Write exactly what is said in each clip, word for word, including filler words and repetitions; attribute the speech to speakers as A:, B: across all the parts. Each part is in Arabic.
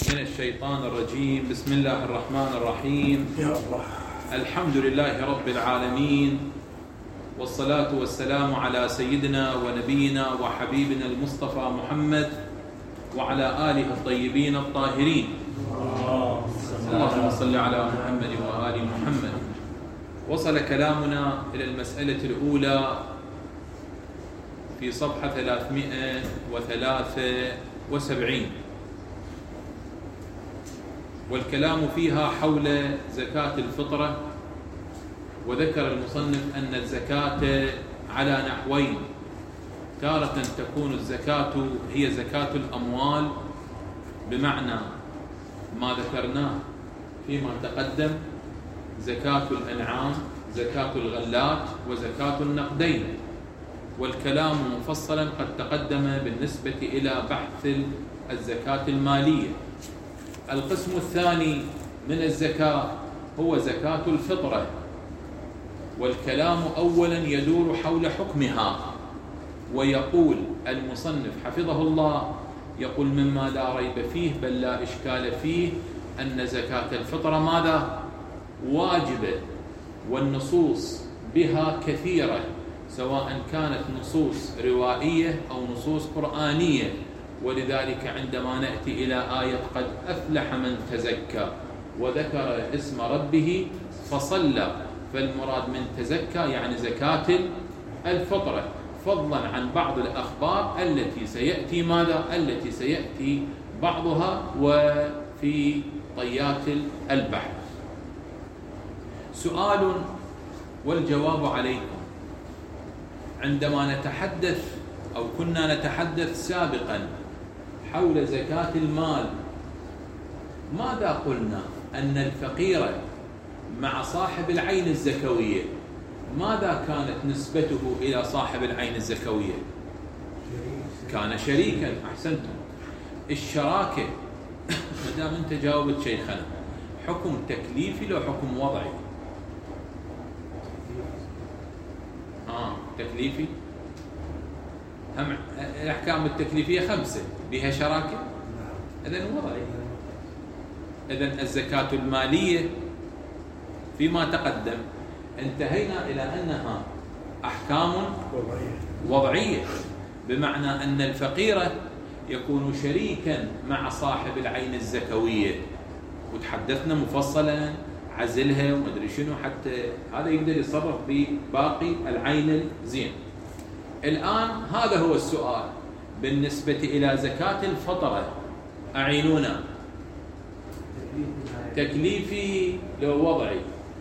A: من الشيطان الرجيم. بسم الله الرحمن الرحيم.
B: يا الله.
A: الحمد لله رب العالمين، والصلاة والسلام على سيدنا ونبينا وحبيبنا المصطفى محمد وعلى آله الطيبين الطاهرين. اللهم صل على محمد وآل محمد. وصل كلامنا إلى المسألة الأولى في صفحة ثلاثمائة وثلاثة وسبعين، والكلام فيها حول زكاة الفطرة. وذكر المصنف أن الزكاة على نحوين: تارة تكون الزكاة هي زكاة الأموال بمعنى ما ذكرناه فيما تقدم، زكاة الأنعام، زكاة الغلات، وزكاة النقدين، والكلام مفصلا قد تقدم بالنسبة إلى بحث الزكاة المالية. القسم الثاني من الزكاة هو زكاة الفطرة، والكلام أولا يدور حول حكمها. ويقول المصنف حفظه الله، يقول مما لا ريب فيه بل لا إشكال فيه أن زكاة الفطرة ماذا؟ واجبة، والنصوص بها كثيرة، سواء كانت نصوص روائية أو نصوص قرآنية. ولذلك عندما نأتي إلى آية قد أفلح من تزكى وذكر اسم ربه فصلى، فالمراد من تزكى يعني زكاة الفطرة، فضلا عن بعض الأخبار التي سيأتي ماذا؟ التي سيأتي بعضها وفي طيات البحث. سؤال والجواب عليكم. عندما نتحدث أو كنا نتحدث سابقا حول زكاة المال، ماذا قلنا؟ أن الفقير مع صاحب العين الزكوية ماذا كانت نسبته إلى صاحب العين الزكوية؟ كان شريكا. أحسنتم. الشراكة مدام أنت جاوبت شيخنا، حكم تكليفي لو حكم وضعي؟ آه تكليفي. هم الأحكام التكليفية خمسة بها شراكة، إذن وضعي. إذن الزكاة المالية فيما تقدم انتهينا إلى أنها أحكام وضعية، بمعنى أن الفقير يكون شريكا مع صاحب العين الزكوية، وتحدثنا مفصلا عزلها ومدري شنو حتى هذا يقدر يتصرف بباقي العين الزين. الآن هذا هو السؤال بالنسبة إلى زكاة الفطرة. أعينونا، تكليفي لو وضعي؟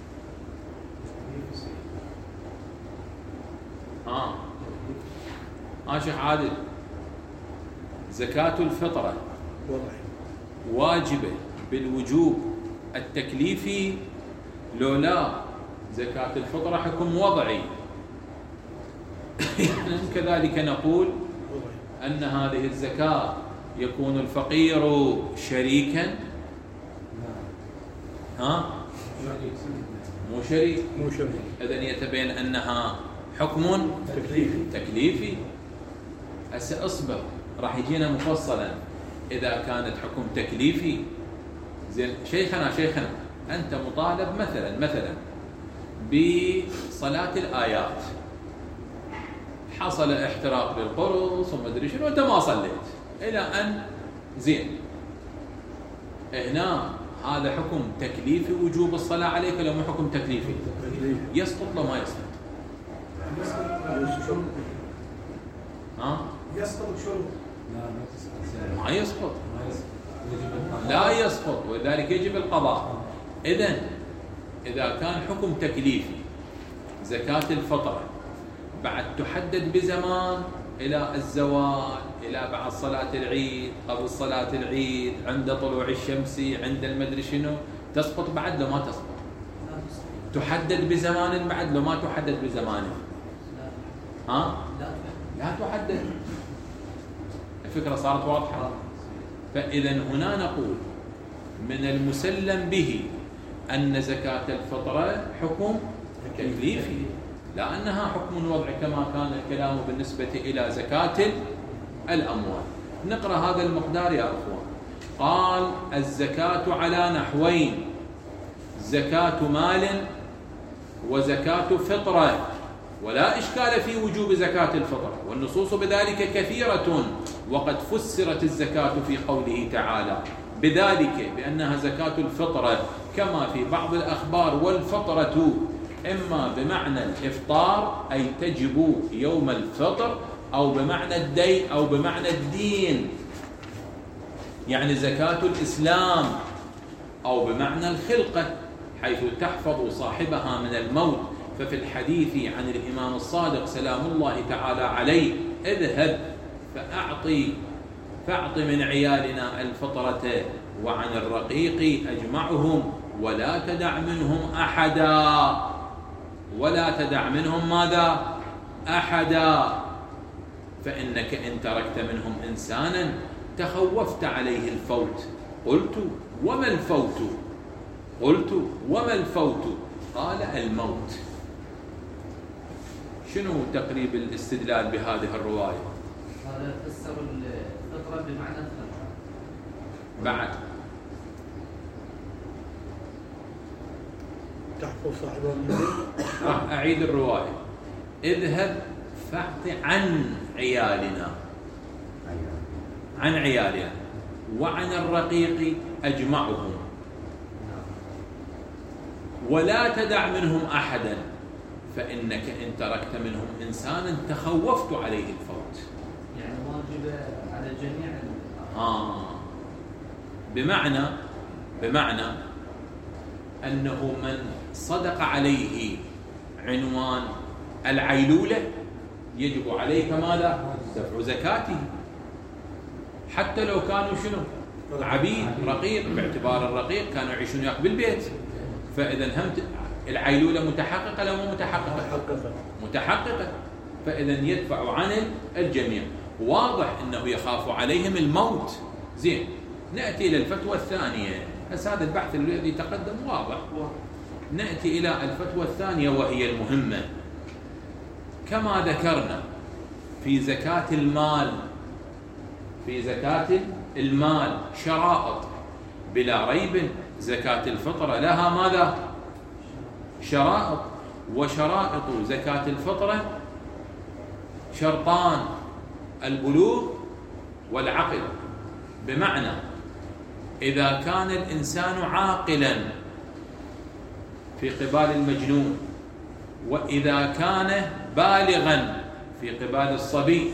A: آه آه شيخ عادل، زكاة الفطرة واجبة بالوجوب التكليفي لو لا زكاة الفطرة حكم وضعي؟ كذلك نقول أن هذه الزكاة يكون الفقير شريكا. ها؟ مو شريك.
B: مو شريك.
A: إذن يتبين أنها حكم
B: تكليفي.
A: تكليفي. هسه اصبر، راح يجينا مفصلا إذا كانت حكم تكليفي. زين شيخنا شيخنا أنت مطالب مثلا مثلا بصلاة الآيات، حصل احتراق للقرص وما ادري شنو، انت ما صليت الى ان زين، هنا هذا حكم تكليفي وجوب الصلاه عليك ولا مو حكم تكليفي؟ يسقط لو ما يسقط؟ ها؟
C: يسقط شروط.
A: ما يسقط، لا يسقط، ولذلك يجب القضاء. اذن اذا كان حكم تكليفي زكاه الفطره بعد تحدد بزمان إلى الزوال، إلى بعد صلاة العيد، قبل صلاة العيد، عند طلوع الشمس، عند المدري شنو، تسقط بعد لو ما تسقط؟ تحدد بزمان بعد لو ما تحدد بزمان؟ ها؟ لا تحدد. الفكرة صارت واضحة. فإذا هنا نقول من المسلم به أن زكاة الفطرة حكم تكليفي، لأنها حكم وضعي كما كان الكلام بالنسبة إلى زكاة الأموال. نقرأ هذا المقدار يا أخوان. قال الزكاة على نحوين: زكاة مال وزكاة فطرة، ولا إشكال في وجوب زكاة الفطرة، والنصوص بذلك كثيرة، وقد فسرت الزكاة في قوله تعالى بذلك بأنها زكاة الفطرة، كما في بعض الأخبار: والفطرة إما بمعنى الإفطار أي تجب يوم الفطر، أو بمعنى الدين أو بمعنى الدين، يعني زكاة الإسلام، أو بمعنى الخلقة حيث تحفظ صاحبها من الموت. ففي الحديث عن الإمام الصادق سلام الله تعالى عليه: اذهب فأعطي فأعط من عيالنا الفطرة وعن الرقيق أجمعهم، ولا تدع منهم أحدا، ولا تدع منهم ماذا؟ أحدا، فإنك إن تركت منهم إنسانا تخوفت عليه الفوت. قلت: وما الفوت؟ قلت: وما الفوت؟ قال: الموت. شنو تقريب الاستدلال بهذه الرواية؟
B: هذا فسر الفطرة بمعنى الخلقة.
A: بعد
C: تحفظ صاحبها من
A: راح أعيد الرواية: اذهب فاعط عن عيالنا، عن عيالنا وعن الرقيق أجمعهم، ولا تدع منهم أحدا، فإنك إن تركت منهم إنسانا تخوفت عليه الفوت.
B: يعني واجب على الجميع.
A: آه بمعنى بمعنى أنه من صدق عليه عنوان العيلولة يجب عليك ماذا؟ دفع زكاته، حتى لو كانوا شنو؟ عبيد، رقيق، باعتبار الرقيق كانوا يعيشون وياك بالبيت. فإذا هم العيلولة متحققة لو مو متحققة؟ متحققة. فإذا يدفع عن الجميع. واضح أنه يخاف عليهم الموت. زين، نأتي إلى الفتوى الثانية. هسه هذا البحث الذي تقدم واضح. نأتي إلى الفتوى الثانية وهي المهمة. كما ذكرنا في زكاة المال، في زكاة المال شرائط بلا ريب. زكاة الفطرة لها ماذا؟ شرائط. وشرائط زكاة الفطرة شرطان: البلوغ والعقل. بمعنى إذا كان الإنسان عاقلا في قبال المجنون، وإذا كان بالغا في قبال الصبي.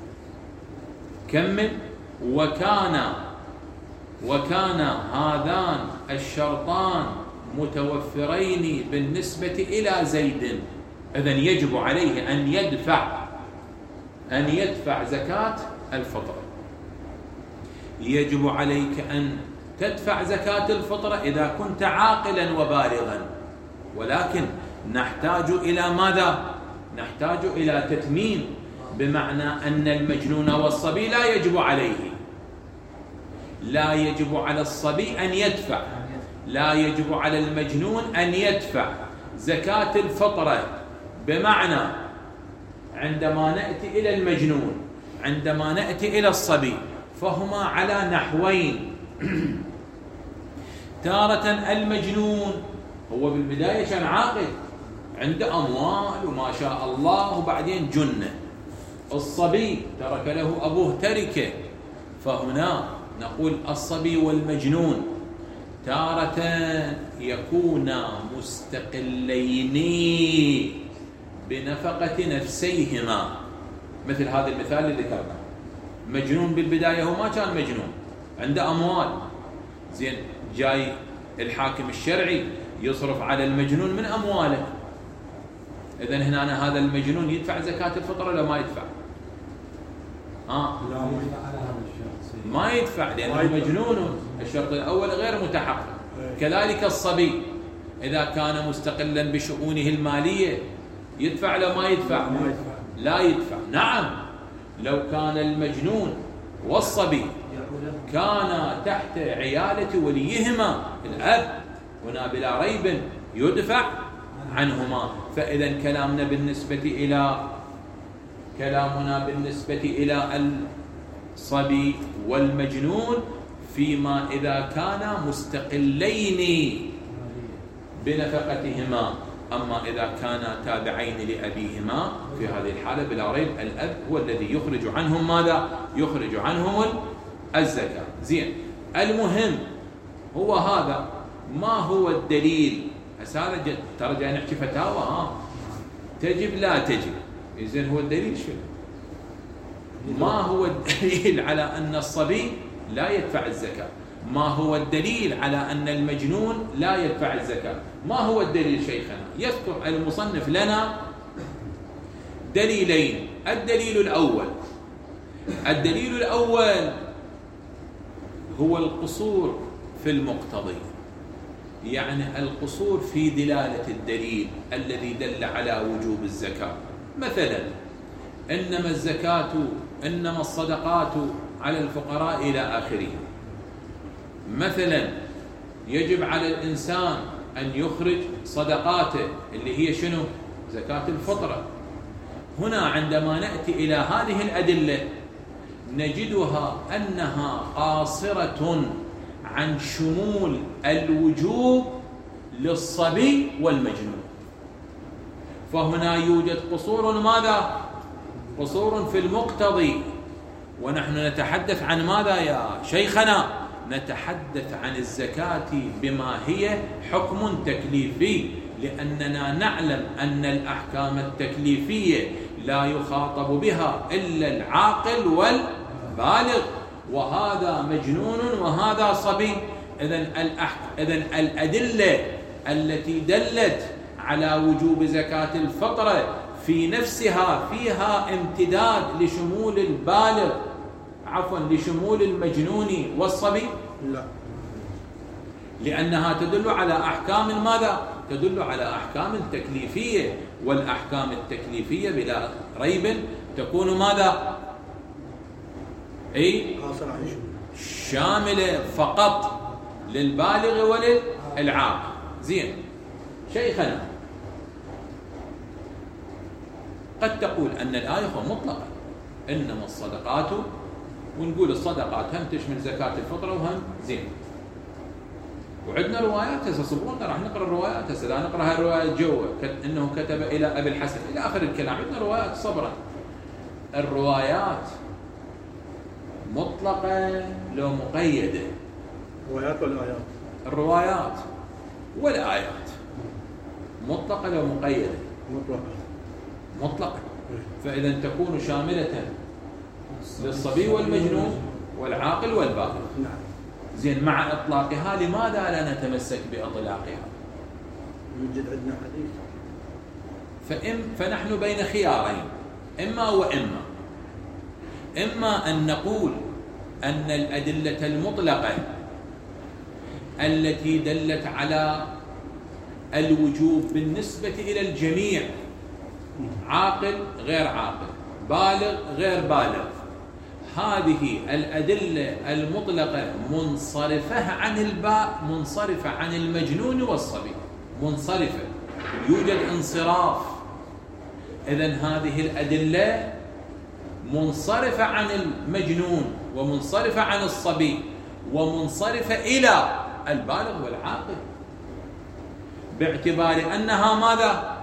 A: كمل: وكان وكان هذان الشرطان متوفرين بالنسبة إلى زيد. إذن يجب عليه أن يدفع أن يدفع زكاة الفطرة. يجب عليك أن تدفع زكاة الفطرة إذا كنت عاقلا وبالغا، ولكن نحتاج إلى ماذا؟ نحتاج إلى تتميم، بمعنى أن المجنون والصبي لا يجب عليه، لا يجب على الصبي أن يدفع، لا يجب على المجنون أن يدفع زكاة الفطرة. بمعنى عندما نأتي إلى المجنون، عندما نأتي إلى الصبي، فهما على نحوين. تارة المجنون هو بالبداية كان عاقل، عنده أموال وما شاء الله، وبعدين جنة. الصبي ترك له أبوه تركه، فهنا نقول الصبي والمجنون تارة يكونا مستقلين بنفقة نفسيهما، مثل هذا المثال اللي ذكرناه. مجنون بالبداية هو ما كان مجنون، عنده أموال، زين، جاي الحاكم الشرعي يصرف على المجنون من أمواله. إذن هنا هذا المجنون يدفع زكاة الفطرة ولا ما يدفع؟ آه. ما يدفع لأنه مجنون، الشرط الأول غير متحقق. كذلك الصبي إذا كان مستقلا بشؤونه المالية يدفع لو ما يدفع؟ لا يدفع. نعم، لو كان المجنون والصبي كان تحت عيالة وليهما الأب، هنا بلا ريب يدفع عنهما. فإذا كلامنا بالنسبة إلى كلامنا بالنسبة إلى الصبي والمجنون فيما إذا كانا مستقلين بنفقتهما. أما إذا كانا تابعين لأبيهما في هذه الحالة بلا ريب الأب هو الذي يخرج عنهم ماذا؟ يخرج عنهم الزكاة. زين، المهم هو هذا. ما هو الدليل؟ هسه ترى جاي نحكي فتاوى، ها تجب لا تجب. إذن هو الدليل شنو؟ ما هو الدليل على أن الصبي لا يدفع الزكاة؟ ما هو الدليل على أن المجنون لا يدفع الزكاة؟ ما هو الدليل شيخنا؟ يذكر المصنف لنا دليلين. الدليل الأول الدليل الأول هو القصور في المقتضي، يعني القصور في دلالة الدليل الذي دل على وجوب الزكاة. مثلا إنما الزكاة إنما الصدقات على الفقراء إلى آخره. مثلا يجب على الإنسان أن يخرج صدقاته اللي هي شنو؟ زكاة الفطرة. هنا عندما نأتي إلى هذه الأدلة نجدها أنها قاصرة عن شمول الوجوب للصبي والمجنون. فهنا يوجد قصور، ماذا؟ قصور في المقتضي. ونحن نتحدث عن ماذا يا شيخنا؟ نتحدث عن الزكاة بما هي حكم تكليفي، لأننا نعلم أن الأحكام التكليفية لا يخاطب بها إلا العاقل والبالغ، وهذا مجنون وهذا صبي. إذن إذن الأدلة التي دلت على وجوب زكاة الفطرة في نفسها فيها امتداد لشمول البالغ، عفوا لشمول المجنون والصبي؟ لا، لأنها تدل على أحكام ماذا؟ تدل على أحكام تكليفية، والأحكام التكليفية بلا ريب تكون ماذا؟ أي شاملة فقط للبالغ وللعاقل. زين شيخنا، قد تقول أن الآية مطلقة إنما الصدقات، ونقول الصدقات هم تشمل زكاة الفطرة وهم زين. وعندنا روايات هسه صبرونا راح نقرأ الروايات هسه، لا نقرأ هاي الروايات جوا إنه كتب إلى أبي الحسن إلى آخر الكلام. عندنا روايات صبرا. الروايات مطلقة لو مقيدة؟
C: الروايات والآيات؟
A: الروايات والآيات مطلقة لو مقيدة؟
C: مطلقة.
A: مطلقة. فإذا تكون شاملة للصبي والمجنون والعاقل والبالغ.
C: نعم.
A: زين، مع إطلاقها لماذا لا نتمسك بإطلاقها؟
C: يوجد عندنا حديث.
A: فإم فنحن بين خيارين، إما وإما. إما أن نقول أن الأدلة المطلقة التي دلت على الوجوب بالنسبة إلى الجميع، عاقل غير عاقل، بالغ غير بالغ، هذه الأدلة المطلقة منصرفة عن الباء، منصرفة عن المجنون والصبي، منصرفة، يوجد انصراف. إذن هذه الأدلة منصرفة عن المجنون ومنصرفة عن الصبي ومنصرفة إلى البالغ والعاقل، باعتبار أنها ماذا؟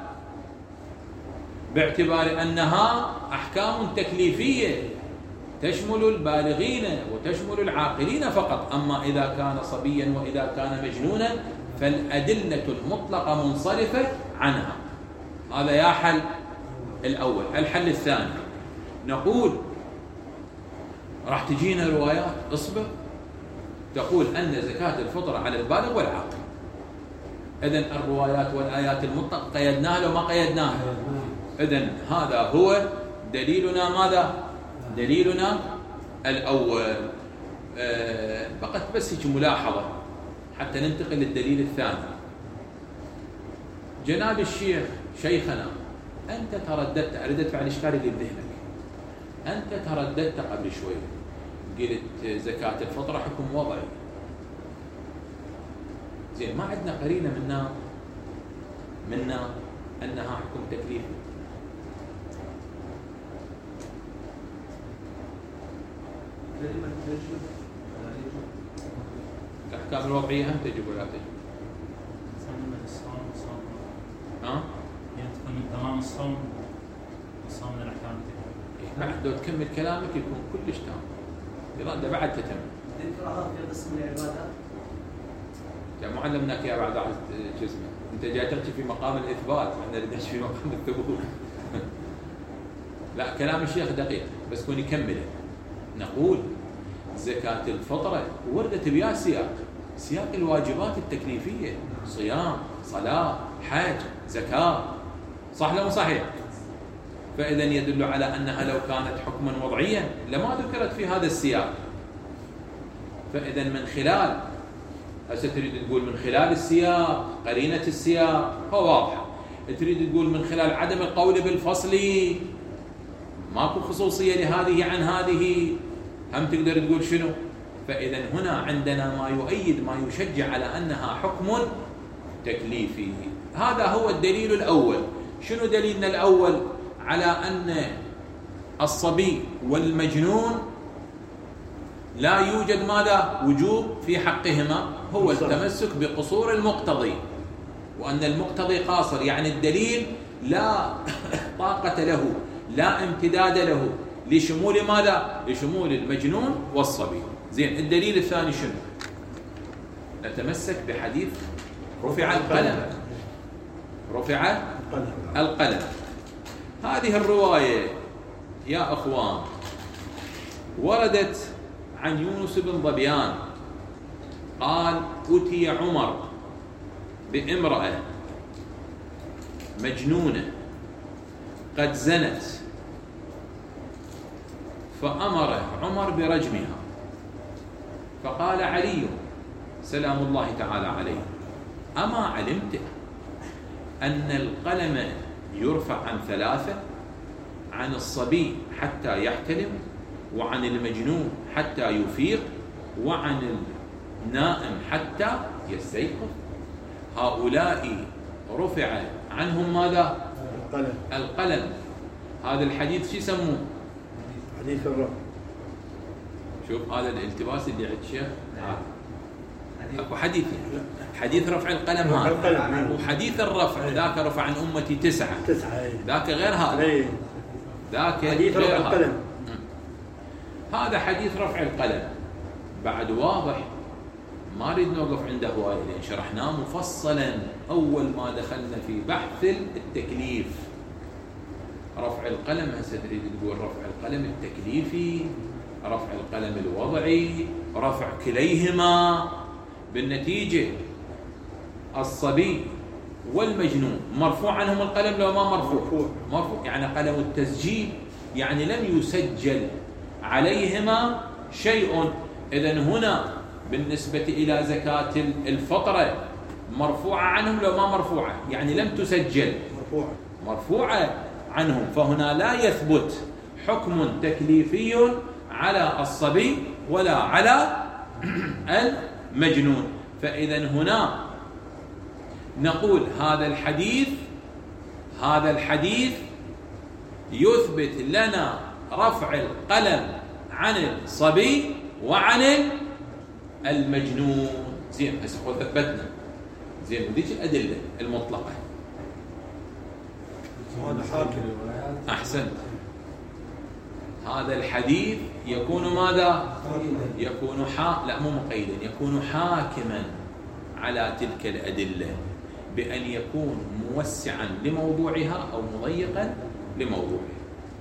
A: باعتبار أنها أحكام تكليفية تشمل البالغين وتشمل العاقلين فقط. أما إذا كان صبيا وإذا كان مجنونا فالأدلة المطلقة منصرفة عنها. هذا يا حل الأول. الحل الثاني نقول راح تجينا روايات، اصبر، تقول أن زكاة الفطر على البالغ والعاقل. إذن الروايات والآيات المطلقة قيدناها لو ما قيدناها؟ إذن هذا هو دليلنا. ماذا؟ دليلنا الأول. أه بقت بس هيك ملاحظة حتى ننتقل للدليل الثاني. جناب الشيخ شيخنا، أنت ترددت، أريد أدفع الإشكال اللي بذهنك، أنت ترددت قبل شوي قلت زكاة الفطرة حكم وضعي. زين، ما عندنا قرينة منا منا أنها حكم تكليفي. الأحكام الوضعية هم تجب ولا تجب؟ ها؟
D: يعني تكون تمام الصوم الصوم من الأحكام
A: بعد لو تكمل كلامك يكون كلش تام. إذا بعد تتم.
B: الكراهات في قسم العبادات.
A: يعني مو علمناك يا بعد عز جسمه. أنت جاي تحكي في مقام الإثبات، احنا نحكي في مقام الثبوت. لا كلام الشيخ دقيق بس كون يكمله. نقول زكاة الفطرة وردت بها سياق سياق الواجبات التكليفية، صيام، صلاة، حج، زكاة، صح لو صحيح؟ فإذا يدل على أنها لو كانت حكما وضعيا لما ذكرت في هذا السياق. فإذا من خلال هسه تريد تقول من خلال السياق قرينة السياق فواضحة، تريد تقول من خلال عدم القول بالفصل ماكو خصوصية لهذه عن هذه، هم تقدر تقول شنو؟ فإذا هنا عندنا ما يؤيد ما يشجع على أنها حكم تكليفي. هذا هو الدليل الأول. شنو دليلنا الأول على أن الصبي والمجنون لا يوجد ماذا؟ وجوب في حقهما؟ هو التمسك بقصور المقتضي، وأن المقتضي قاصر، يعني الدليل لا طاقة له، لا امتداد له لشمول ماذا؟ لشمول المجنون والصبي. زين، الدليل الثاني شنو؟ نتمسك بحديث رفع القلم. رفع القلم. هذه الرواية يا أخوان وردت عن يونس بن ظبيان قال: أتي عمر بامرأة مجنونة قد زنت، فأمر عمر برجمها، فقال علي سلام الله تعالى عليه: أما علمت أن القلم يرفع عن ثلاثة، عن الصبي حتى يحتلم، وعن المجنون حتى يفيق، وعن النائم حتى يستيقظ. هؤلاء رفع عنهم ماذا؟
C: القلم.
A: القلم. هذا الحديث شو يسموه؟
C: حديث الرفع.
A: شوف هذا الالتباس اللي عند الشيخ. اكو حديث يعني. حديث رفع القلم هذا، وحديث الرفع ذاك رفع عن امتي تسعه.
C: تسعه
A: ذاك غير هذا. ذاك
C: حديث
A: غير
C: رفع القلم.
A: هذا حديث رفع القلم بعد واضح، ما نريد نوقف عنده هواي لان شرحناه مفصلا اول ما دخلنا في بحث التكليف. رفع القلم هسه تريد تقول رفع القلم التكليفي، رفع القلم الوضعي، رفع كليهما. بالنتيجة الصبي والمجنون مرفوع عنهم القلم لو ما مرفوع؟ مرفوع، يعني قلم التسجيل، يعني لم يسجل عليهما شيء. إذن هنا بالنسبة إلى زكاة الفطرة مرفوعة عنهم لو ما مرفوعة؟ يعني لم تسجل،
C: مرفوعة
A: مرفوعة عنهم. فهنا لا يثبت حكم تكليفي على الصبي ولا على المجنون. فإذا هنا نقول هذا الحديث هذا الحديث يثبت لنا رفع القلم عن الصبي وعن المجنون. زين، هسه ثبتنا. زين، وديك الأدلة المطلقة.
C: هذا حاكم.
A: أحسنت. هذا الحديث يكون ماذا؟ يكون حا... لا مو مقيدا، يكون حاكما على تلك الأدلة بأن يكون موسعا لموضوعها أو مضيقا لموضوعها.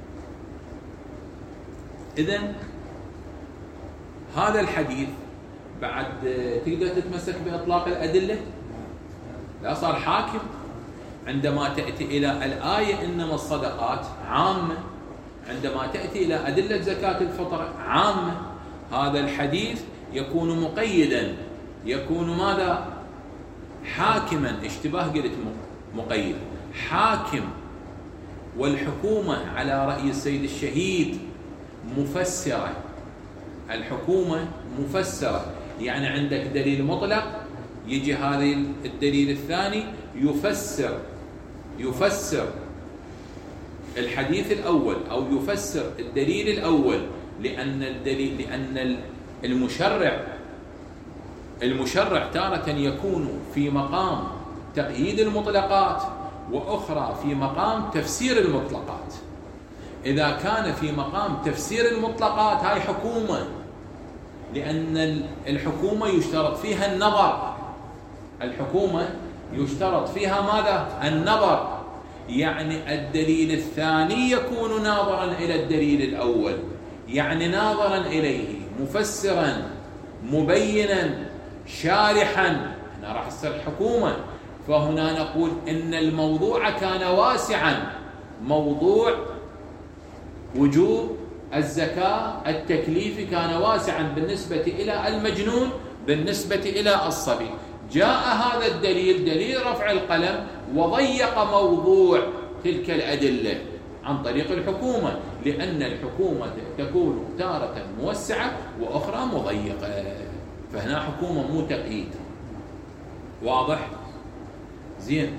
A: إذن هذا الحديث بعد تقدر تتمسك بإطلاق الأدلة؟ لا، صار حاكم. عندما تأتي إلى الآية إنما الصدقات عامة، عندما تأتي إلى أدلة زكاة الفطر عامة، هذا الحديث يكون مقيدا، يكون ماذا؟ حاكما. اشتباه قلت مقيد، حاكم. والحكومة على رأي السيد الشهيد مفسرة. الحكومة مفسرة، يعني عندك دليل مطلق، يجي هذا الدليل الثاني يفسر يفسر الحديث الأول أو يفسر الدليل الأول، لأن الدليل لأن المشرع المشرع تارة يكون في مقام تقييد المطلقات، وأخرى في مقام تفسير المطلقات. إذا كان في مقام تفسير المطلقات هاي حكومة، لأن الحكومة يشترط فيها النظر. الحكومة يشترط فيها ماذا؟ النظر، يعني الدليل الثاني يكون ناظرا إلى الدليل الأول، يعني ناظرا إليه مفسرا مبينا شارحا، هنا راح تصير حكومة. فهنا نقول إن الموضوع كان واسعا، موضوع وجوب الزكاة التكليفي كان واسعا بالنسبة إلى المجنون، بالنسبة إلى الصبي. جاء هذا الدليل دليل رفع القلم وضيق موضوع تلك الأدلة عن طريق الحكومة، لأن الحكومة تكون تارة موسعة وأخرى مضيقة، فهنا حكومة مو تقييد. واضح؟ زين.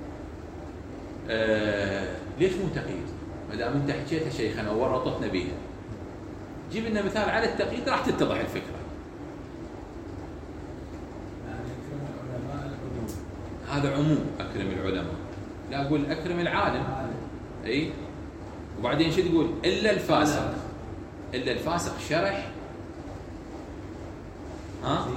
A: آه ليش مو تقييد؟ ما دام انت حكيتها شيخنا وورطتنا بيها، جيب لنا مثال على التقييد راح تتضح الفكرة. هذا عموم أكرم العلماء، لا أقول أكرم العالم. أي وبعدين شو تقول؟ إلا الفاسق. إلا الفاسق شرح. ها؟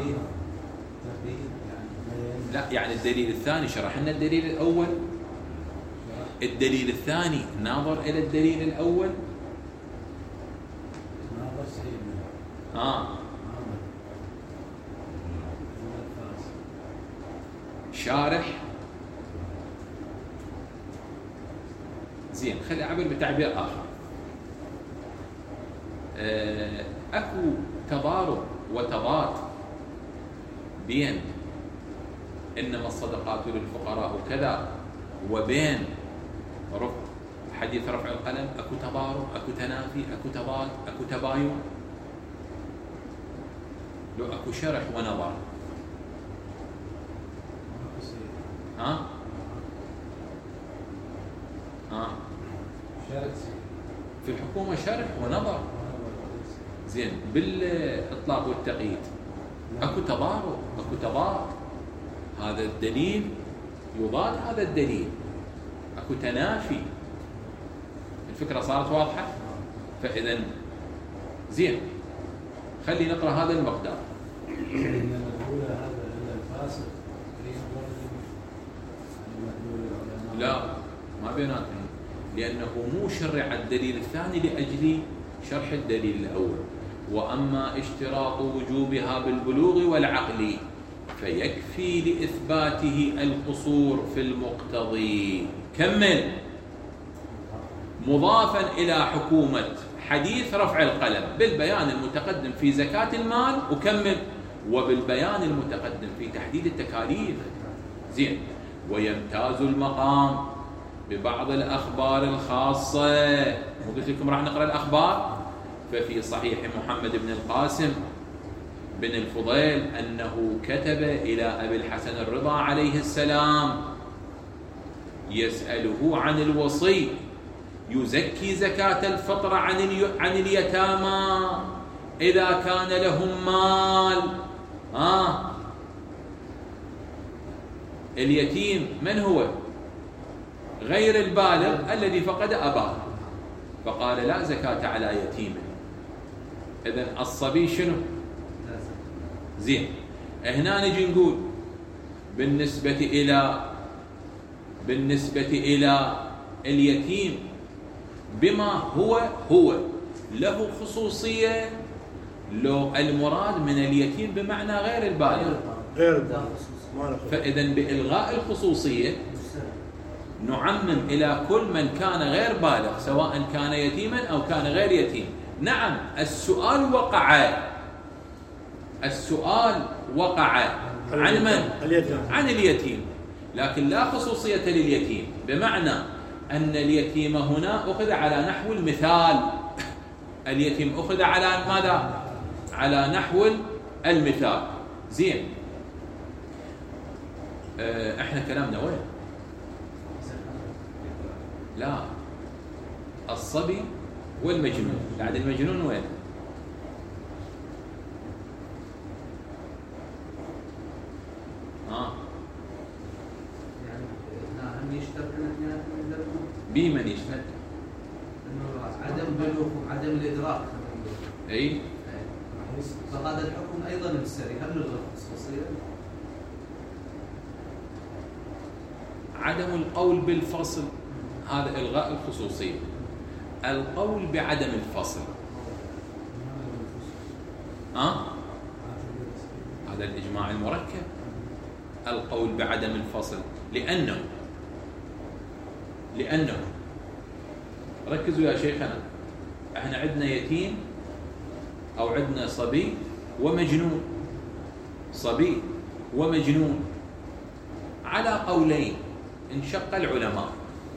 A: لا يعني الدليل الثاني شرح لنا الدليل الأول، الدليل الثاني ناظر إلى الدليل الأول. آه. شارح. زين، خلي أعبر بتعبير آخر. آه، أكو تضارب وتضاد بين إنما الصدقات للفقراء وكذا، وبين رفع حديث رفع القلم. أكو تضارب، أكو تنافي، أكو تضاد، أكو تباين. لو أكو شرح ونظر. ها؟ ها؟ في الحكومة شرح ونظر. زين، بالإطلاق والتقييد أكو تضارب، أكو تضاد. هذا الدليل يضاد هذا الدليل، أكو تنافي. الفكرة صارت واضحة؟ فإذا زين، خلي نقرأ هذا المقدار. لا، ما بيناتهم، لأنه مو شرع الدليل الثاني لأجل شرح الدليل الأول. وأما اشتراط وجوبها بالبلوغ والعقل فيكفي لإثباته القصور في المقتضي. كمل. مضافا إلى حكومة حديث رفع القلم بالبيان المتقدم في زكاة المال، وكمل، وبالبيان المتقدم في تحديد التكاليف. زين. ويمتاز المقام ببعض الأخبار الخاصة. قلت لكم راح نقرأ الأخبار. ففي صحيح محمد بن القاسم بن الفضيل أنه كتب إلى أبي الحسن الرضا عليه السلام يسأله عن الوصي يزكي زكاة الفطر عن عن اليتامى إذا كان لهم مال. آه اليتيم من هو؟ غير البالغ الذي فقد أباه. فقال لا زكاة على يتيمه. إذن الصبي شنو؟ زين. هنا نجي نقول بالنسبة إلى بالنسبة إلى اليتيم بما هو هو له خصوصية، لو المراد من اليتيم بمعنى غير البالغ.
C: غير البالغ.
A: فإذن بإلغاء الخصوصية نعمم إلى كل من كان غير بالغ، سواء كان يتيما أو كان غير يتيم. نعم، السؤال وقع السؤال وقع عن من؟
C: اليتيم. عن
A: اليتيم، لكن لا خصوصية لليتيم، بمعنى أن اليتيم هنا أخذ على نحو المثال. اليتيم أخذ على ماذا؟ على نحو المثال. زين. اه احنا كلامنا وين؟ لا، الصبي والمجنون. بعد المجنون وين؟ بمن يشمل؟
B: عدم بلوغ وعدم الإدراك.
A: أي
B: فهذا الحكم أيضا السري هل له خصوصية؟
A: عدم القول بالفصل هذا إلغاء الخصوصية. القول بعدم الفصل ها؟ هذا الإجماع المركب. القول بعدم الفصل لأنه لأنه ركزوا يا شيخنا، احنا عندنا يتيم أو عندنا صبي ومجنون، صبي ومجنون على قولين انشق العلماء.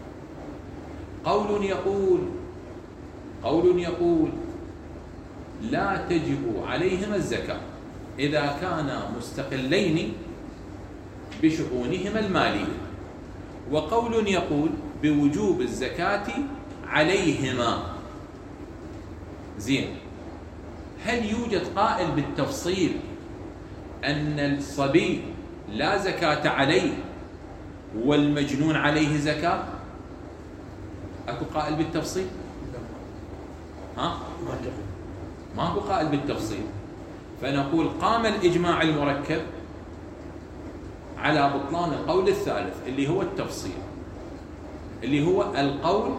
A: قول يقول قول يقول لا تجب عليهما الزكاة إذا كانا مستقلين بشؤونهما المالية، وقول يقول بوجوب الزكاة عليهما. زين، هل يوجد قائل بالتفصيل أن الصبي لا زكاة عليه والمجنون عليه زكاة؟ أكو قائل بالتفصيل؟ ها؟ ما هو قائل بالتفصيل. فنقول قام الإجماع المركب على بطلان القول الثالث اللي هو التفصيل، اللي هو القول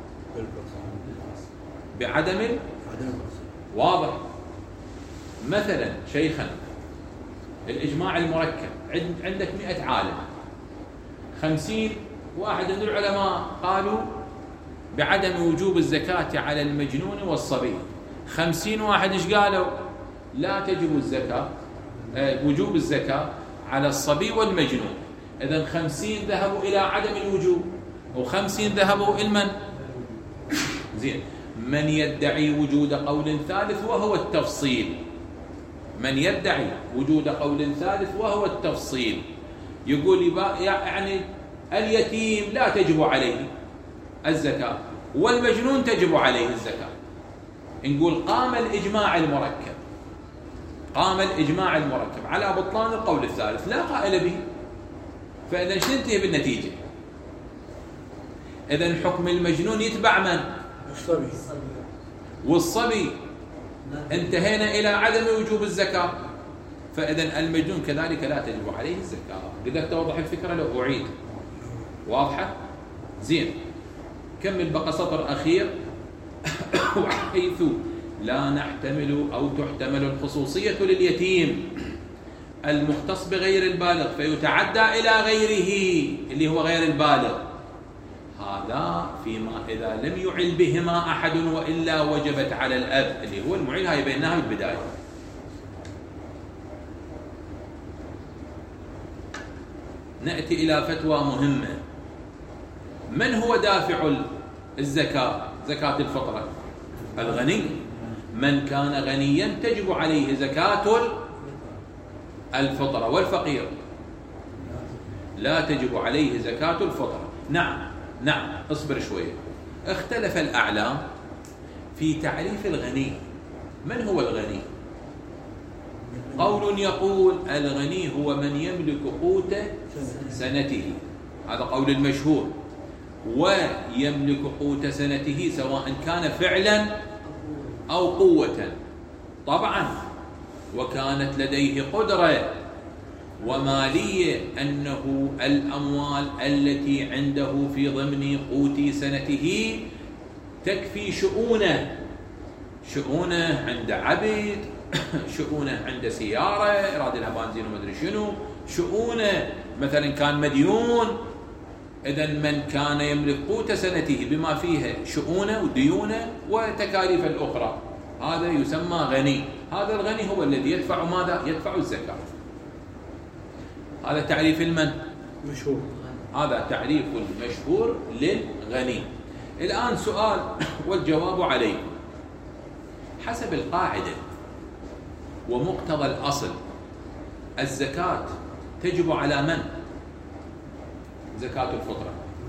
A: بعدم واضح. مثلا شيخنا الإجماع المركب عندك مئة عالم، خمسين واحد من العلماء قالوا بعدم وجوب الزكاة على المجنون والصبي، خمسين واحد ايش قالوا؟ لا تجب الزكاة آه وجوب الزكاة على الصبي والمجنون. إذن خمسين ذهبوا إلى عدم الوجوب وخمسين ذهبوا إلى من؟ زين، من يدعي وجود قول ثالث وهو التفصيل، من يدعي وجود قول ثالث وهو التفصيل يقول يعني اليتيم لا تجب عليه الزكاة والمجنون تجب عليه الزكاة. نقول قام الإجماع المركب قام الإجماع المركب على بطلان القول الثالث لا قائل به، فإذا ننتهي بالنتيجة؟ إذن حكم المجنون يتبع من؟
C: الصبي.
A: والصبي انتهينا إلى عدم وجوب الزكاة، فإذن المجنون كذلك لا تجب عليه الزكاة. قدرت توضح الفكرة لو أعيد؟ واضحة؟ زين، كمل بقى سطر أخير وحيث لا نحتمل أو تحتمل الخصوصية لليتيم المختص بغير البالغ فيتعدى إلى غيره اللي هو غير البالغ، هذا فيما إذا لم يعل بهما أحد وإلا وجبت على الأب اللي هو المعيل. هاي بيناها بالبداية. نأتي إلى فتوى مهمة. من هو دافع الزكاة زكاة الفطرة؟ الغني. من كان غنيا تجب عليه زكاة الفطرة، والفقير لا تجب عليه زكاة الفطرة. نعم نعم اصبر شوية. اختلف الأعلام في تعريف الغني. من هو الغني؟ قول يقول الغني هو من يملك قوت سنته، هذا قول المشهور، ويملك قوت سنته سواء كان فعلا أو قوة طبعا، وكانت لديه قدرة ومالية أنه الأموال التي عنده في ضمن قوت سنته تكفي شؤونه، شؤونه عند عبد، شؤونه عند سيارة إراد لها بنزين ومدري شنو، شؤونه مثلا كان مديون. إذن من كان يملك قوت سنته بما فيها شؤونه وديونه وتكاليف الأخرى هذا يسمى غني. هذا الغني هو الذي يدفع ماذا؟ يدفع الزكاة. هذا تعريف المن؟
C: مشهور.
A: هذا تعريف المشهور للغني. الآن سؤال والجواب عليه. حسب القاعدة ومقتضى الأصل الزكاة تجب على من؟ زكاة الفطرة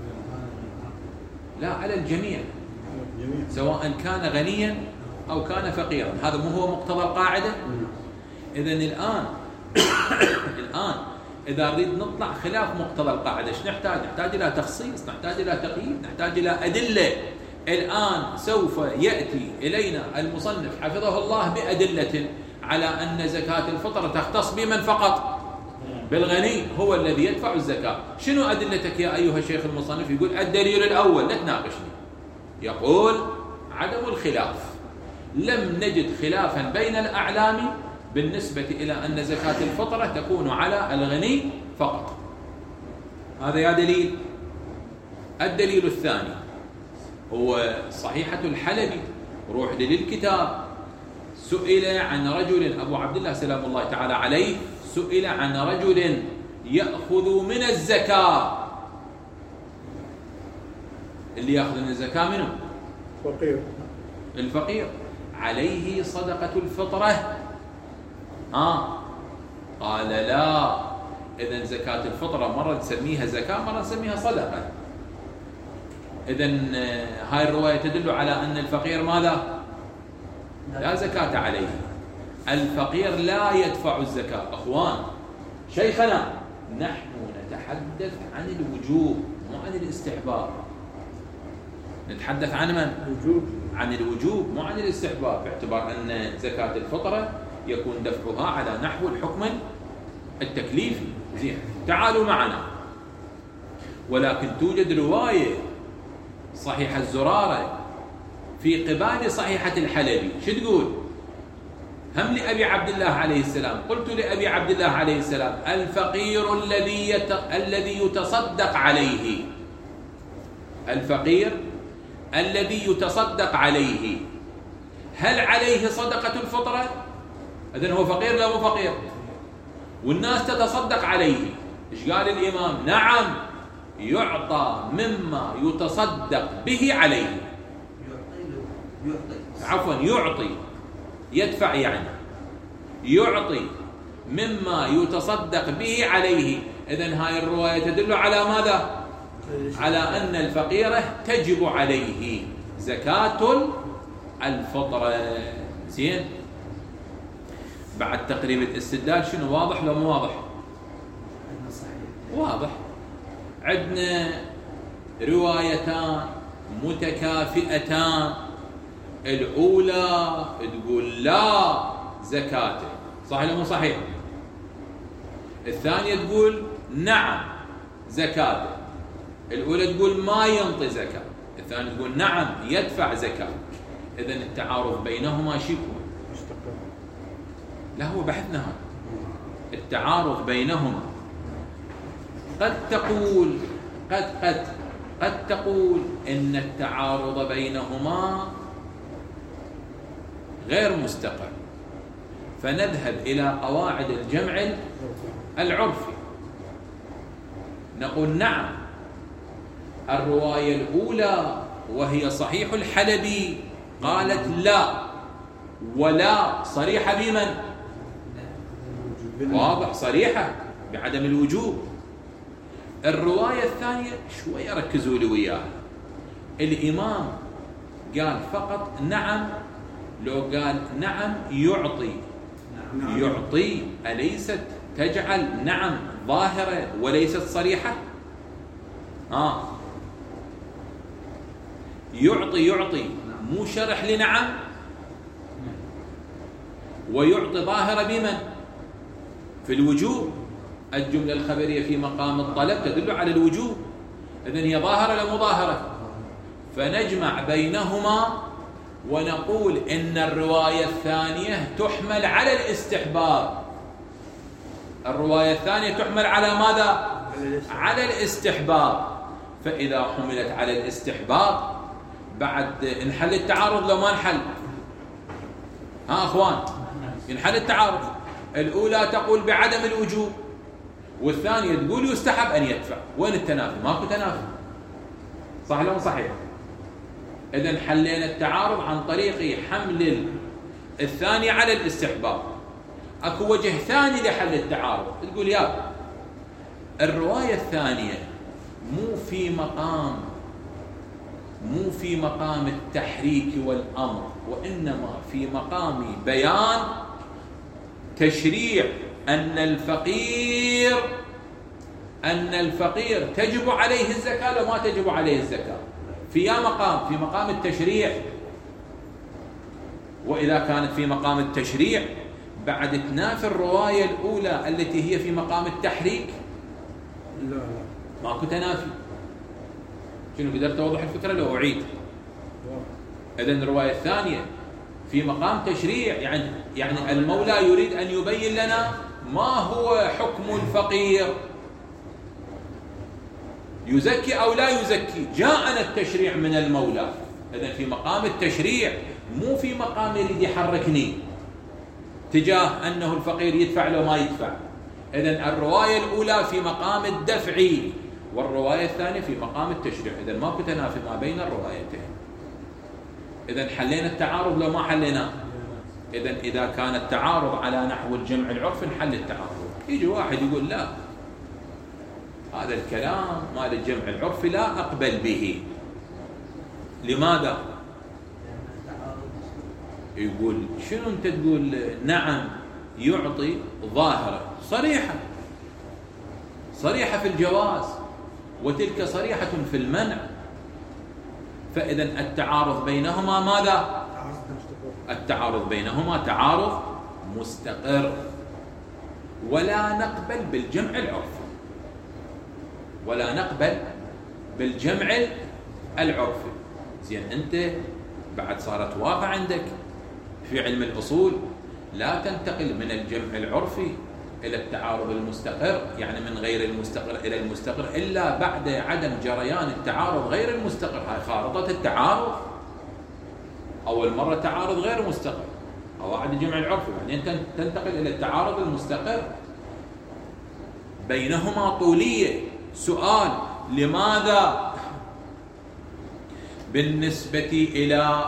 A: لا، على الجميع سواء كان غنيا أو كان فقيرا. هذا مو هو مقتضى القاعدة؟ إذن الآن الآن إذا نريد نطلع خلاف مقتضى القاعدة ايش نحتاج؟ نحتاج إلى تخصيص، نحتاج إلى تقييد، نحتاج إلى أدلة. الآن سوف يأتي إلينا المصنف حفظه الله بأدلة على أن زكاة الفطر تختص بمن فقط؟ بالغني، هو الذي يدفع الزكاة. شنو أدلتك يا أيها الشيخ المصنف؟ يقول الدليل الأول، لا تناقشني، يقول عدم الخلاف. لم نجد خلافا بين الأعلام بالنسبة إلى أن زكاة الفطرة تكون على الغني فقط. هذا يا دليل. الدليل الثاني هو صحيحة الحلبي، روح للكتاب. سئل عن رجل، أبو عبد الله سلام الله تعالى عليه، سئل عن رجل يأخذ من الزكاة. اللي يأخذ من الزكاة منه؟
C: فقير.
A: الفقير. عليه صدقة الفطرة؟ آه. قال لا. إذن زكاة الفطرة مرة نسميها زكاة، مرة نسميها صدقة. إذن هاي الرواية تدل على أن الفقير ماذا؟ لا زكاة عليه. الفقير لا يدفع الزكاة. أخوان شيخنا، نحن نتحدث عن الوجوب مو عن الاستحباب. نتحدث عن من؟
C: وجوب.
A: عن الوجوب مو عن الاستحباب، باعتبار أن زكاة الفطرة يكون دفعها على نحو الحكم التكليفي. زين، تعالوا معنا. ولكن توجد رواية صحيح الزرارة في قبال صحيحة الحلبي. شو تقول؟ هم لأبي عبد الله عليه السلام، قلت لأبي عبد الله عليه السلام الفقير الذي يت... الذي يتصدق عليه، الفقير الذي يتصدق عليه، هل عليه صدقة الفطرة؟ إذن هو فقير لا مو فقير؟ والناس تتصدق عليه. إيش قال الإمام؟ نعم، يعطى مما يتصدق به عليه. عفوا، يعطي، يدفع يعني، يعطي مما يتصدق به عليه. إذن هاي الرواية تدل على ماذا؟ على أن الفقير تجب عليه زكاة الفطرة. زين، بعد تقريب الاستدلال شنو؟ واضح لو مو واضح؟ واضح. عندنا روايتان متكافئتان. الأولى تقول لا زكاته، صحيح ولا مو صحيح؟ الثانية تقول نعم زكاته. الأولى تقول ما ينطي زكاة، الثانية تقول نعم يدفع زكاة. إذن التعارض بينهما شو يكون؟ لا، هو بحثنا هذا. التعارض بينهما قد تقول قد قد قد تقول إن التعارض بينهما غير مستقر، فنذهب إلى قواعد الجمع العرفي. نقول نعم، الرواية الأولى وهي صحيح الحلبي قالت لا، ولا صريحة بمن؟ واضح، صريحة بعدم الوجوب. الرواية الثانية شوية ركزوا لي وياها. الإمام قال فقط نعم، لو قال نعم يعطي، يعطي أليست تجعل نعم ظاهرة وليست صريحة؟ آه يعطي يعطي مو شرح لنعم، ويعطي ظاهرة بمن؟ في الوجوب. الجملة الخبرية في مقام الطلب تدل على الوجوب، إذن هي ظاهرة ولا مو ظاهرة؟ فنجمع بينهما ونقول إن الرواية الثانية تحمل على الاستحباب. الرواية الثانية تحمل على ماذا؟ على الاستحباب. فإذا حملت على الاستحباب بعد انحل التعارض لو ما انحل؟ ها أخوان، ينحل التعارض. الأولى تقول بعدم الوجوب، والثانية تقول يستحب أن يدفع. وين التنافي؟ ماكو تنافي، صح ولا مو صحيح؟ إذن حلينا التعارض عن طريق حمل الثاني على الاستحباب. أكو وجه ثاني لحل التعارض، تقول يا الرواية الثانية مو في مقام مو في مقام التحريك والأمر، وإنما في مقام بيان تشريع أن الفقير أن الفقير تجب عليه الزكاة لو ما تجب عليه الزكاة في يا مقام في مقام التشريع. وإذا كانت في مقام التشريع بعد تنافي الرواية الأولى التي هي في مقام التحريك.
C: لا لا
A: ماكو تنافي. شنو قدرت أوضح الفكرة لو أعيد؟ إذن الرواية الثانية في مقام تشريع، يعني يعني المولى يريد أن يبين لنا ما هو حكم الفقير، يزكي أو لا يزكي. جاءنا التشريع من المولى، إذن في مقام التشريع مو في مقام يريد يحركني تجاه أنه الفقير يدفع لو ما يدفع. إذن الرواية الأولى في مقام الدفع والرواية الثانية في مقام التشريع. إذن ماكو تنافي ما بين الروايتين. إذن حلينا التعارض لو ما حلينا. إذن إذا كان التعارض على نحو الجمع العرفي نحل التعارض. يجي واحد يقول لا، هذا الكلام مال الجمع العرفي لا أقبل به. لماذا؟ يقول شنو أنت تقول نعم يعطي ظاهرة صريحة صريحة في الجواز وتلك صريحة في المنع. فإذا التعارض بينهما ماذا؟ التعارض بينهما تعارض مستقر، ولا نقبل بالجمع العرفي ولا نقبل بالجمع العرفي. زين أنت بعد صارت واقع عندك في علم الأصول لا تنتقل من الجمع العرفي إلى التعارض المستقر، يعني من غير المستقر إلى المستقر، إلا بعد عدم جريان التعارض غير المستقر. هاي خارطة التعارض. أول مرة تعارض غير مستقر، قواعد الجمع العرفي، بعدين تنتقل إلى التعارض المستقر. بينهما طولية. سؤال: لماذا بالنسبة إلى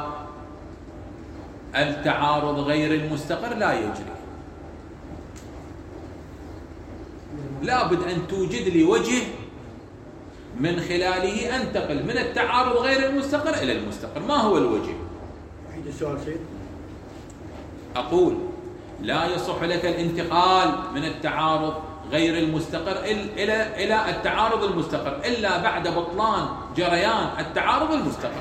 A: التعارض غير المستقر لا يجري؟ لابد أن توجد لي وجه من خلاله أنتقل من التعارض غير المستقر إلى المستقر. ما هو الوجه؟
C: أعيد السؤال سيد.
A: أقول لا يصح لك الانتقال من التعارض غير المستقر إلى إلى التعارض المستقر إلا بعد بطلان جريان التعارض المستقر.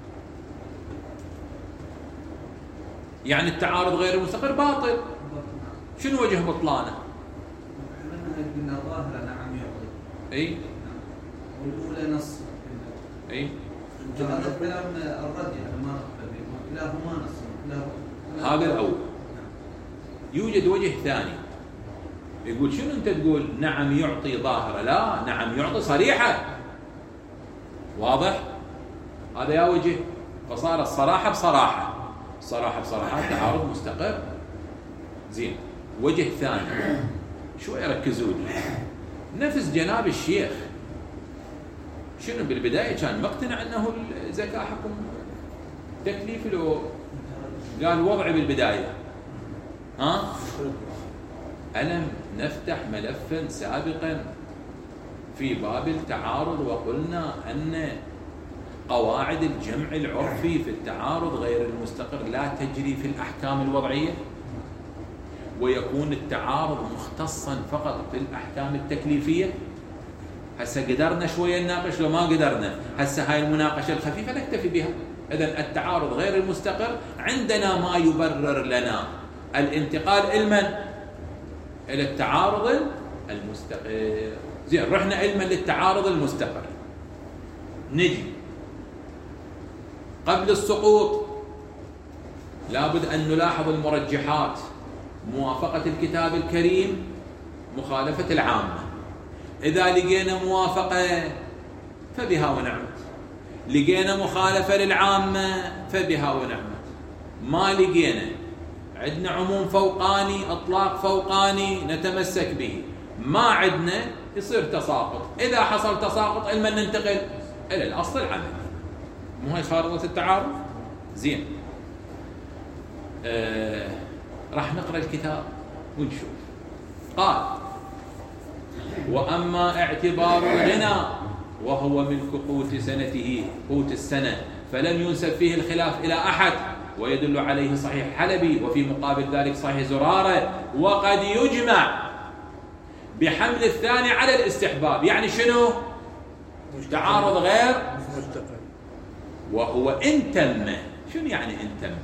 A: يعني التعارض غير المستقر باطل. شنو وجه بطلانه؟
B: قلنا الظاهرة نعم يعطي.
A: اي.
B: والأولى نص.
A: اي.
B: هذا كلام الرد يعني ما نقبل به، كلاهما نص.
A: هذا الأول. يوجد وجه ثاني يقول شنو أنت تقول نعم يعطي ظاهرة؟ لا، نعم يعطي صريحة. واضح؟ هذا يا وجه. فصار الصراحة بصراحة، الصراحة بصراحة تعارض مستقر. زين. وجه ثاني شوي ركزوا لي. نفس جناب الشيخ شنو بالبداية كان مقتنع أنه الزكاة حكم تكليف، لو قال وضعي بالبداية ها؟ ألم نفتح ملفا سابقا في باب التعارض وقلنا أن قواعد الجمع العرفي في التعارض غير المستقر لا تجري في الأحكام الوضعية، ويكون التعارض مختصا فقط في الأحكام التكليفية. هسه قدرنا شوية نناقش لو ما قدرنا، هسه هاي المناقشة الخفيفة نكتفي بها. إذن التعارض غير المستقر عندنا ما يبرر لنا الانتقال علما إلى التعارض المستقر. زين، رحنا علما للتعارض المستقر. نجي قبل السقوط لابد أن نلاحظ المرجحات: موافقة الكتاب الكريم، مخالفة العامة. إذا لقينا موافقة فبها ونعمت، لقينا مخالفة للعامة فبها ونعمت. ما لقينا، عندنا عموم فوقاني، إطلاق فوقاني نتمسك به. ما عندنا يصير تساقط. إذا حصل تساقط علما ننتقل إلى الأصل العملي. مو هي خارطة التعارض؟ زين. آه راح نقرأ الكتاب ونشوف. قال: وأما اعتبار الغنى وهو ملك قوت سنته، قوت السنة، فلم ينسب فيه الخلاف إلى أحد، ويدل عليه صحيح حلبي، وفي مقابل ذلك صحيح زرارة. وقد يجمع بحمل الثاني على الاستحباب. يعني شنو؟ تعارض غير
C: مستقل.
A: وهو إن تم. شنو يعني إن تم؟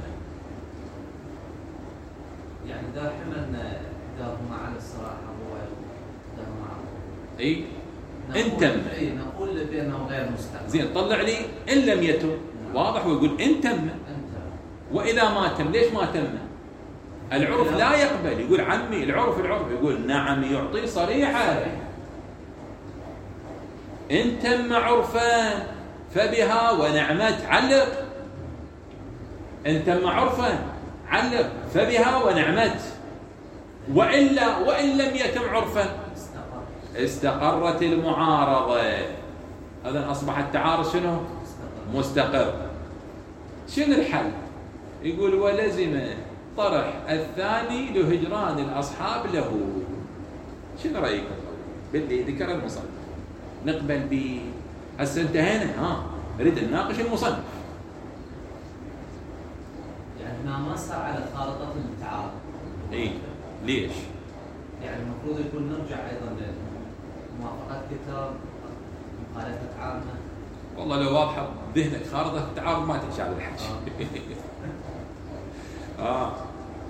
B: يعني إذا حملنا إحداهما على الصراحة هو إحداهما على
A: إي إن تم.
B: إي نقول بأنه غير مستقل.
A: زين طلع لي إن لم يتم. واضح. ويقول إن تم.
B: أنت
A: وإذا ما تم. ليش ما تم؟ العرف لا يقبل. يقول عمي العرف العرف يقول نعم يعطي صريحة. إن تم عرفا فبها ونعمت. علق. إن تم عرفا علق فبها ونعمت. وإلا وإن لم يتم عرفا استقرت المعارضة. هذا أصبح التعارض شنو؟ مستقر. شنو الحل؟ يقول ولزم طرح الثاني لهجران الأصحاب له. شنو رأيكم باللي ذكر المصنف؟ نقبل به؟ هسه انتهينا. ها نريد نناقش المصنف.
B: يعني هنا ما صار على خارطة التعارض.
A: اي ليش؟
B: يعني المفروض يكون نرجع أيضا لموافقة كتاب مخالفة عامة.
A: والله لو واضحة بذهنك خارطة التعارض ما تمشي على الحكي. آه. آه.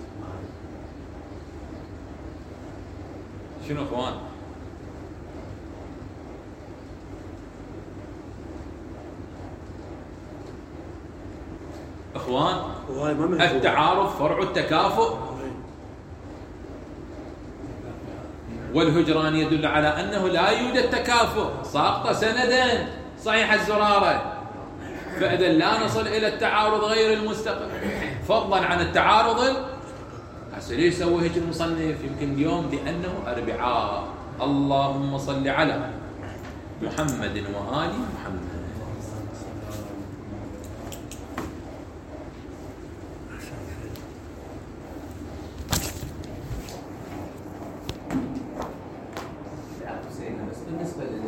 A: شنو اخوان؟ اخوان التعارض فرع التكافؤ، والهجران يدل على انه لا يوجد تكافؤ، ساقط سندا صحيح الزراره، فاذا لا نصل الى التعارض غير المستقر، فضلا عن التعارض. هسه ليش سوى هيك المصنف؟ يمكن اليوم لانه اربعاء. اللهم صل على محمد وآل محمد.